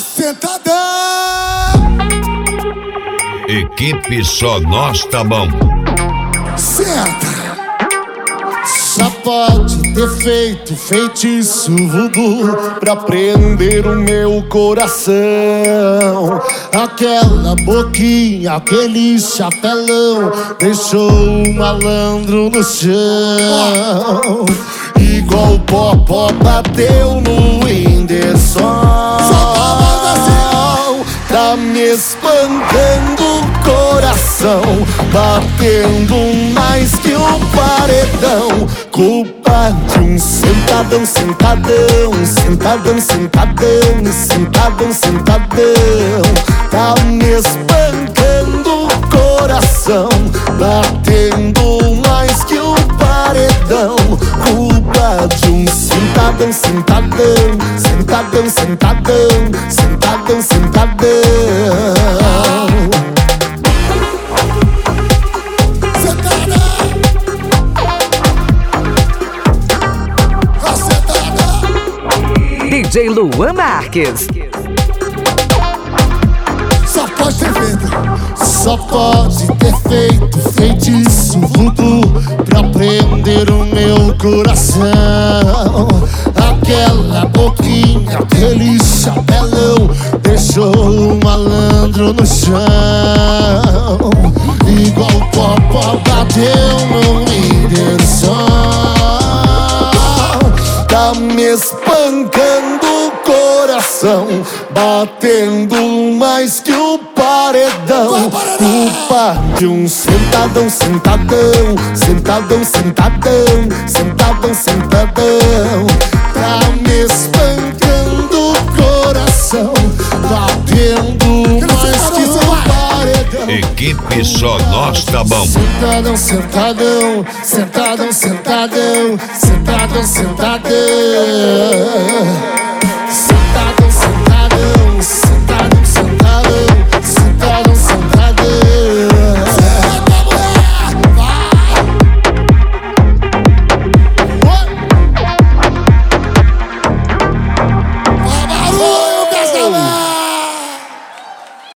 sentadão. Equipe Só Nós Tá Bom. Senta. Só pode ter feito feitiço voodoo pra prender o meu coração. Aquela boquinha, aquele chapelão deixou o malandro no chão. Igual o Popó bateu no Whindersson. Tá me espancando o coração, batendo mais que um paredão. Culpa de um sentadão, sentadão, sentadão, sentadão, sentadão, sentadão. Tá me espancando o coração, batendo mais que um paredão. Culpa de um sentadão, sentadão, sentadão, sentadão, sentadão, sentadão. DJ Luan Marques. Só pode ter feito, só pode ter feito feitiço voodoo pra prender o meu coração. Aquela boquinha, aquele chapelão deixou o malandro no chão. Igual o Popó bateu no Whindersson. Tá me espancando o coração, batendo mais que o paredão. Culpa de um sentadão, sentadão, sentadão, sentadão, sentadão, sentadão. Tá me espancando o coração, batendo mais que o paredão. Equipe Só Nós Tá Bom. Sentadão, sentadão, sentadão, sentadão, sentadão, sentadão.